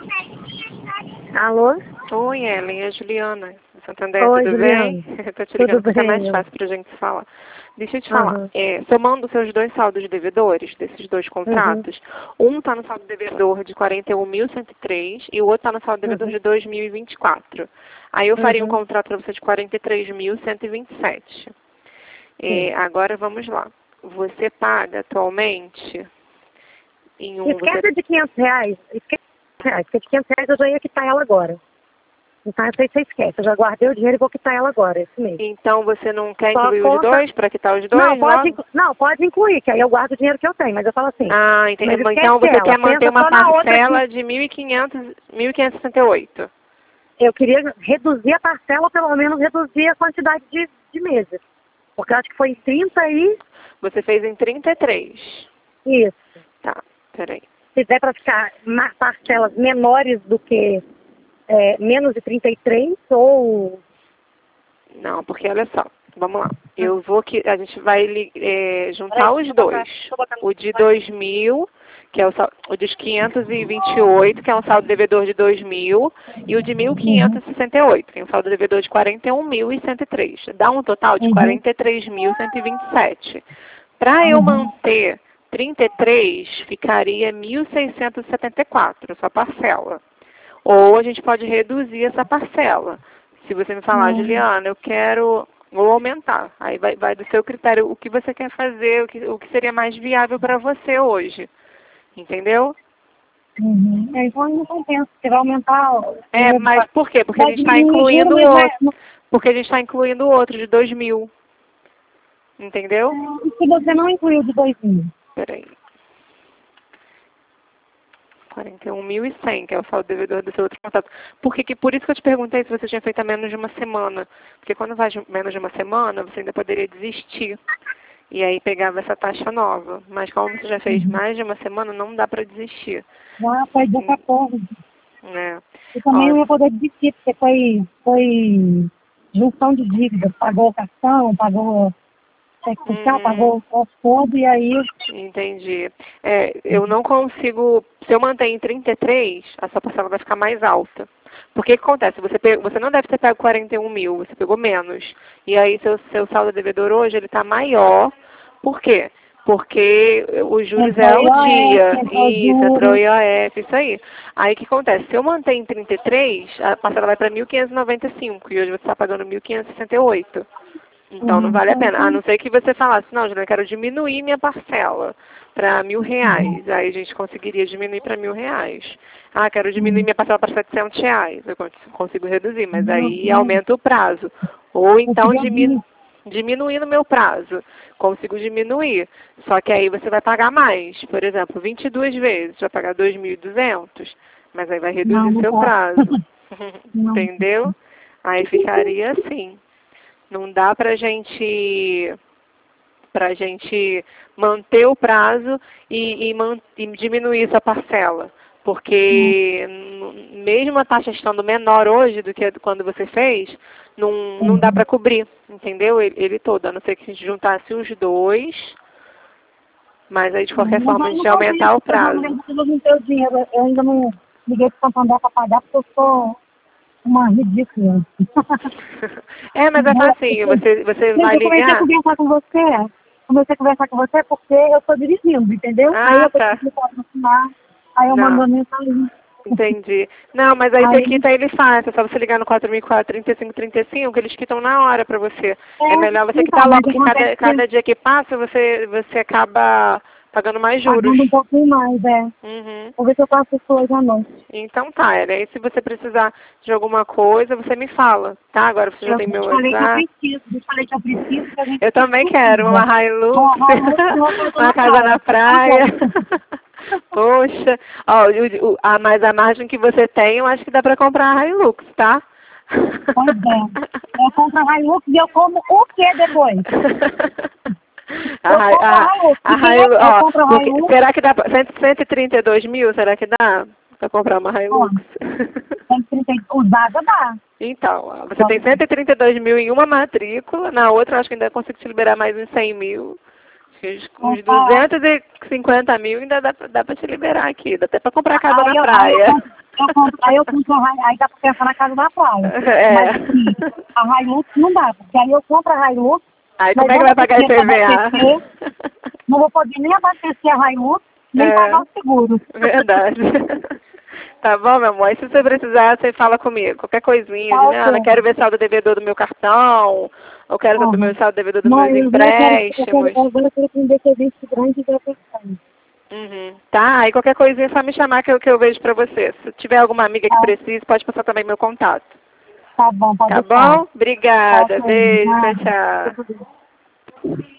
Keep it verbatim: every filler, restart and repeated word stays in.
Alô? Oi, Ellen, é a Juliana. Santander, Oi, tudo Juliana. bem? Estou te ligando Tudo porque é mais bem. fácil para a gente falar. Deixa eu te Aham. falar, é, somando seus dois saldos devedores, desses dois contratos, um está no saldo devedor de quarenta e um mil cento e três e o outro está no saldo devedor Uhum. de dois mil e vinte e quatro. Aí eu faria um Uhum. contrato para você de quarenta e três mil cento e vinte e sete. É, agora vamos lá. Você paga atualmente em um... Esquece Você... de quinhentos reais. Esquece de quinhentos reais, porque de quinhentos reais eu já ia quitar ela agora. Então, essa aí você esquece. Eu já guardei o dinheiro e vou quitar ela agora, esse mês. Então você não quer Só incluir os conta... dois, para quitar os Não, dois pode, logo? inclu... não, pode incluir, que aí eu guardo o dinheiro que eu tenho. Mas eu falo assim, Ah, entendi. mas Então esquece você ela. quer manter Pensa uma só na outra parcela que de mil e quinhentos, mil quinhentos e sessenta e oito. eu queria reduzir a parcela, pelo menos reduzir a quantidade de, de meses. Porque eu acho que foi em trinta e... Você fez em trinta e três. Isso. Tá, peraí. Se der para ficar ma- parcelas menores do que é, menos de trinta e três ou... Não, porque olha só, vamos lá. Eu vou que a gente vai li- é, juntar Peraí, os deixa eu botar- dois. deixa eu botar no O de celular. dois mil, que é o, sal- o dos quinhentos e vinte e oito, que é um saldo devedor de dois mil, e o de mil quinhentos e sessenta e oito, que é um saldo devedor de quarenta e um mil e cento e três. Dá um total de Uhum. quarenta e três mil cento e vinte e sete. Para eu Uhum. manter trinta e três, ficaria mil seiscentos e setenta e quatro, sua parcela. Ou a gente pode reduzir essa parcela. Se você me falar, Uhum. Juliana, eu quero ou aumentar. Aí vai, vai do seu critério o que você quer fazer, o que, o que seria mais viável para você hoje. Entendeu? Uhum. É, então não compensa, porque vai aumentar... É, o- mas por quê? Porque a Vai gente está diminuir o juro, incluindo o mas vai... outro. Porque a gente está incluindo o outro de dois mil. Entendeu? E se você não incluiu de dois mil? Peraí. quarenta e um mil e cem, que é o saldo devedor do seu outro contrato. Por, que, que- por isso que eu te perguntei se você tinha feito há menos de uma semana. Porque quando vai de menos de uma semana, você ainda poderia desistir. E aí pegava essa taxa nova. Mas como você já fez mais de uma semana, não dá para desistir. Já foi de acordo. Né? E também Ó, não ia poder desistir, porque foi, foi junção de dívidas. Pagou o cartão, pagou cheque social, uhum. pagou o troço todo, e aí... Entendi. É, eu não consigo, se eu manter em trinta e três, a sua parcela vai ficar mais alta. Porque o que acontece? Você, pegou, você não deve ter pego quarenta e um mil, você pegou menos. E aí seu, seu saldo devedor hoje ele está maior. Por quê? Porque os juros é Entrou ao I O F, dia. entrou Isso, entrou juros. I O F, isso aí. Aí o que acontece? Se eu manter em trinta e três, a parcela vai para mil quinhentos e noventa e cinco e hoje você está pagando mil quinhentos e sessenta e oito. Então não Uhum. vale a pena. A Então, não ser que você falasse, não, Juliana, eu quero diminuir minha parcela para mil reais. Aí a gente conseguiria diminuir para mil reais. Ah, quero diminuir uhum. minha parcela para setecentos reais. Eu cons- consigo reduzir, mas Não, aí não. aumenta o prazo. Ou Eu então queria diminu vir. diminuir no meu prazo. Consigo diminuir. Só que aí você vai pagar mais. Por exemplo, vinte e duas vezes, vai pagar dois mil e duzentos, mas aí vai Não, reduzir não seu posso. prazo. Não. Entendeu? Aí ficaria assim. Não dá para gente, pra gente manter o prazo e, e, man, e diminuir essa parcela. Porque n- mesmo a taxa estando menor hoje do que quando você fez, não, não dá Uhum. para cobrir, entendeu? Ele, ele todo, a não ser que a gente juntasse os dois, mas aí de qualquer Mas forma a aí gente não ia compensa, aumentar o porque eu já prazo. não eu não tenho dinheiro. Eu ainda não liguei para o Santander para pagar, porque eu sou uma ridícula. É, mas é facinho, você, você Gente, vai eu comecei a ligar? conversar com você, comecei a conversar com você porque eu estou dirigindo, entendeu? Aí Ah, eu tenho tá. que me aproximar, aí eu mando Não. a mensagem. Entendi. Não, mas aí você Aí, quita ele fácil. É só você ligar no quatro mil e quatro, trinta e cinco, trinta e cinco, eles quitam na hora pra você. É é, melhor você então, quitar logo, mas porque acontece cada, que cada dia que passa você, você acaba pagando mais juros. pagando um pouquinho mais, é. Uhum. Vou ver se eu faço isso hoje à noite. Então tá, Ellen. Aí se você precisar de alguma coisa, você me fala, tá? Agora você já Eu tem meu te falei que eu WhatsApp. preciso, eu te falei que eu preciso, que a gente Eu também quero precisa. uma Hilux, Ó, vai, vou te uma casa uma na casa praia, na você tá praia. bom. Poxa, ó, o, o, a, mas a margem que você tem, eu acho que dá pra comprar a Hilux, tá? Pois é. Eu compro a Hilux e eu como o que depois? A, Eu Hi- compro a, a Hilux. a E quem é Hilux, que eu ó, compro a porque, Hilux? será que dá pra, cento cento e trinta e dois mil, será que dá pra comprar uma Hilux? Olha, tem que trinta usada dá. Então, ó, você Só tem cento e trinta e dois mil em uma matrícula, na outra eu acho que ainda consigo te liberar mais uns cem mil. Acho que uns vou uns falar. duzentos e cinquenta mil ainda dá, pra- dá pra te liberar aqui, dá até pra comprar casa Aí na eu, aí eu praia. compro. Eu compro, aí eu compro a Hilux, aí dá pra pensar na casa da praia. É. Mas assim, a Hilux não dá, porque aí eu compro a Hilux. Aí como é que vai pagar I P V A? Não vou poder nem abastecer a Hilux, nem É. pagar o seguro. Verdade. Tá bom, meu amor? E se você precisar, você fala comigo. Qualquer coisinha, Tá, de, ok. ah, não quero ver saldo devedor do meu cartão, ou quero ver o Uhum. meu saldo devedor dos Mãe, meus agora eu quero, eu quero, empréstimos. agora eu quero que um descendente grande da questão. Uhum. Tá, aí qualquer coisinha é só me chamar que eu, que eu vejo pra você. Se tiver alguma amiga que Tá, precise, pode passar também meu contato. tá bom, pode Tá deixar. bom? Tá, Obrigada. ok, Beijo, tchau, nada. tchau. Tudo bem.